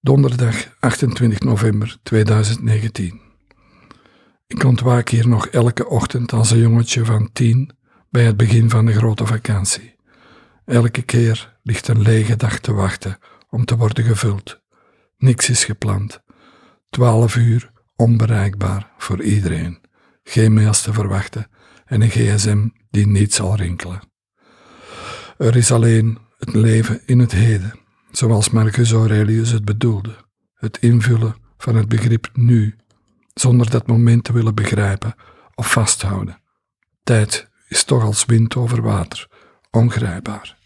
Donderdag 28 november 2019. Ik ontwaak hier nog elke ochtend als een jongetje van 10 bij het begin van de grote vakantie. Elke keer ligt een lege dag te wachten om te worden gevuld. Niks is gepland. 12 uur onbereikbaar voor iedereen. Geen mails te verwachten en een gsm die niet zal rinkelen. Er is alleen het leven in het heden, zoals Marcus Aurelius het bedoelde. Het invullen van het begrip nu, zonder dat moment te willen begrijpen of vasthouden. Tijd is toch als wind over water, ongrijpbaar.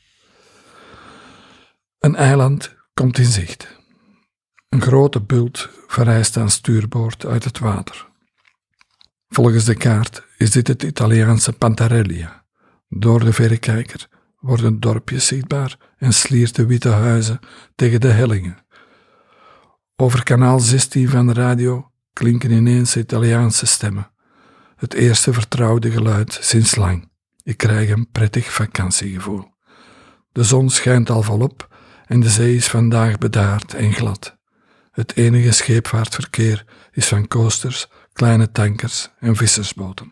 Een eiland komt in zicht. Een grote bult verrijst aan stuurboord uit het water. Volgens de kaart is dit het Italiaanse Pantarellia. Door de verrekijker worden dorpjes zichtbaar en sliert de witte huizen tegen de hellingen. Over kanaal 16 van de radio klinken ineens Italiaanse stemmen. Het eerste vertrouwde geluid sinds lang. Ik krijg een prettig vakantiegevoel. De zon schijnt al volop en de zee is vandaag bedaard en glad. Het enige scheepvaartverkeer is van coasters, kleine tankers en vissersboten.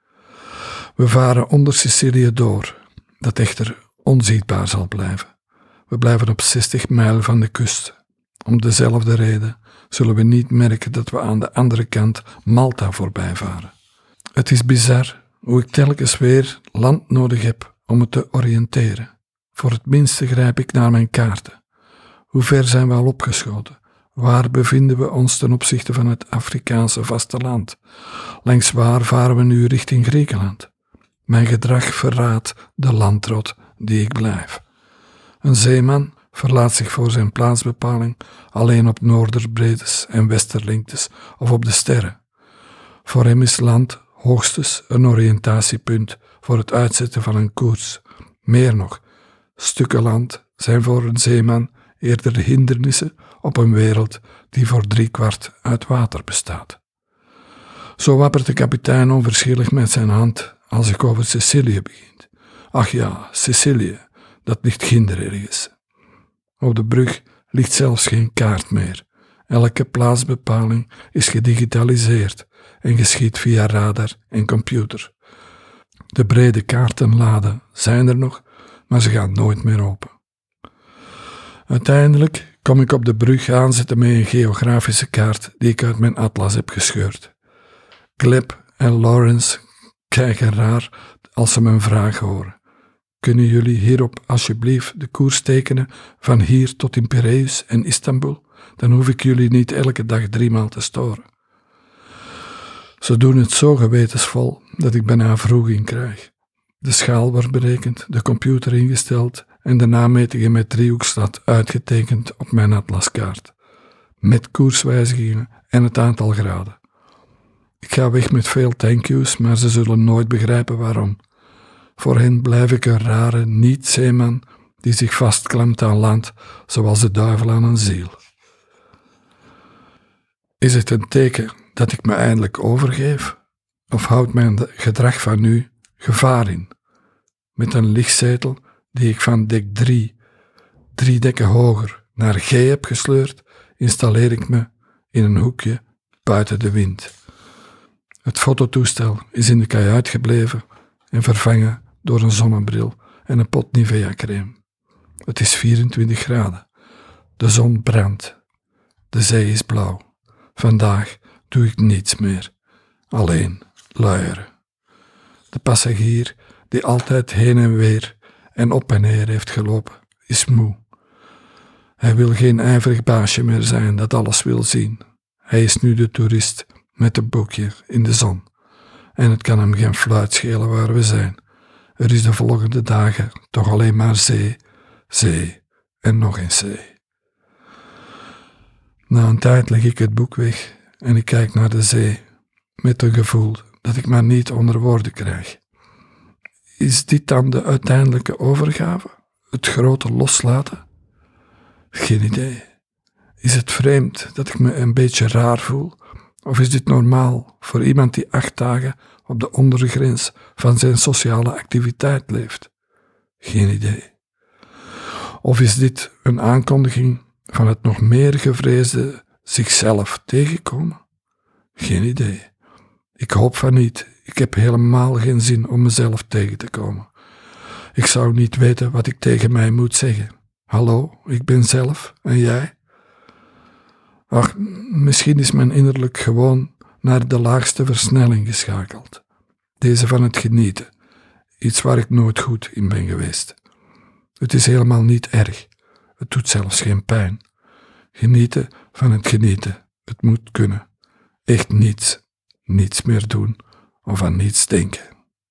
We varen onder Sicilië door, dat echter onzichtbaar zal blijven. We blijven op 60 mijl van de kust. Om dezelfde reden zullen we niet merken dat we aan de andere kant Malta voorbij varen. Het is bizar hoe ik telkens weer land nodig heb om me te oriënteren. Voor het minste grijp ik naar mijn kaarten. Hoe ver zijn we al opgeschoten? Waar bevinden we ons ten opzichte van het Afrikaanse vasteland? Langs waar varen we nu richting Griekenland? Mijn gedrag verraadt de landrot die ik blijf. Een zeeman verlaat zich voor zijn plaatsbepaling alleen op noorderbreedtes en westerlengtes of op de sterren. Voor hem is land hoogstens een oriëntatiepunt voor het uitzetten van een koers. Meer nog, stukken land zijn voor een zeeman eerder hindernissen op een wereld die voor 3/4 uit water bestaat. Zo wappert de kapitein onverschillig met zijn hand als ik over Sicilië begin. Ach ja, Sicilië, dat ligt ginder ergens. Op de brug ligt zelfs geen kaart meer. Elke plaatsbepaling is gedigitaliseerd en geschiet via radar en computer. De brede kaartenladen zijn er nog, maar ze gaan nooit meer open. Uiteindelijk kom ik op de brug aanzetten met een geografische kaart die ik uit mijn atlas heb gescheurd. Gleb en Lawrence kijken raar als ze mijn vraag horen. Kunnen jullie hierop alsjeblieft de koers tekenen van hier tot in Piraeus en Istanbul? Dan hoef ik jullie niet elke dag 3 maal te storen. Ze doen het zo gewetensvol dat ik bijna vroeging krijg. De schaal wordt berekend, de computer ingesteld en de nametingen met driehoek staat uitgetekend op mijn atlaskaart. Met koerswijzigingen en het aantal graden. Ik ga weg met veel thank yous, maar ze zullen nooit begrijpen waarom. Voor hen blijf ik een rare niet-zeeman die zich vastklampt aan land, zoals de duivel aan een ziel. Is het een teken dat ik me eindelijk overgeef? Of houdt mijn gedrag van nu gevaar in? Met een lichtzetel die ik van dek 3 dekken hoger naar G heb gesleurd, installeer ik me in een hoekje buiten de wind. Het fototoestel is in de kajuit gebleven en vervangen door een zonnebril en een pot Nivea-crème. Het is 24 graden. De zon brandt. De zee is blauw. Vandaag doe ik niets meer. Alleen luieren. De passagier die altijd heen en weer en op en neer heeft gelopen, is moe. Hij wil geen ijverig baasje meer zijn dat alles wil zien. Hij is nu de toerist met een boekje in de zon. En het kan hem geen fluit schelen waar we zijn. Er is de volgende dagen toch alleen maar zee, zee en nog eens zee. Na een tijd leg ik het boek weg en ik kijk naar de zee met een gevoel dat ik maar niet onder woorden krijg. Is dit dan de uiteindelijke overgave? Het grote loslaten? Geen idee. Is het vreemd dat ik me een beetje raar voel? Of is dit normaal voor iemand die 8 dagen op de ondergrens van zijn sociale activiteit leeft? Geen idee. Of is dit een aankondiging van het nog meer gevreesde zichzelf tegenkomen? Geen idee. Ik hoop van niet. Ik heb helemaal geen zin om mezelf tegen te komen. Ik zou niet weten wat ik tegen mij moet zeggen. Hallo, ik ben zelf en jij? Ach, misschien is mijn innerlijk gewoon naar de laagste versnelling geschakeld. Deze van het genieten. Iets waar ik nooit goed in ben geweest. Het is helemaal niet erg. Het doet zelfs geen pijn. Genieten van het genieten. Het moet kunnen. Echt niets. Niets meer doen of aan niets denken.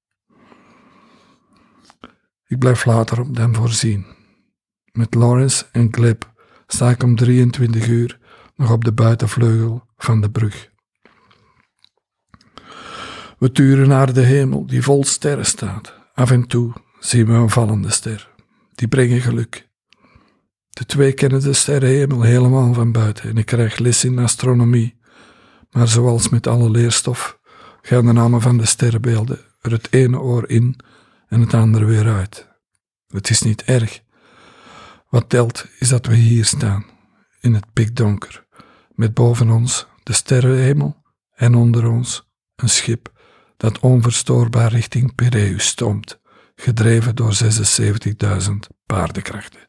Ik blijf later op dan voorzien. Met Lawrence en Gleb sta ik om 23 uur nog op de buitenvleugel van de brug. We turen naar de hemel die vol sterren staat. Af en toe zien we een vallende ster. Die brengen geluk. De twee kennen de sterrenhemel helemaal van buiten en ik krijg les in astronomie. Maar zoals met alle leerstof gaan de namen van de sterrenbeelden er het ene oor in en het andere weer uit. Het is niet erg. Wat telt is dat we hier staan, in het pikdonker, met boven ons de sterrenhemel en onder ons een schip dat onverstoorbaar richting Piraeus stoomt, gedreven door 76.000 paardenkrachten.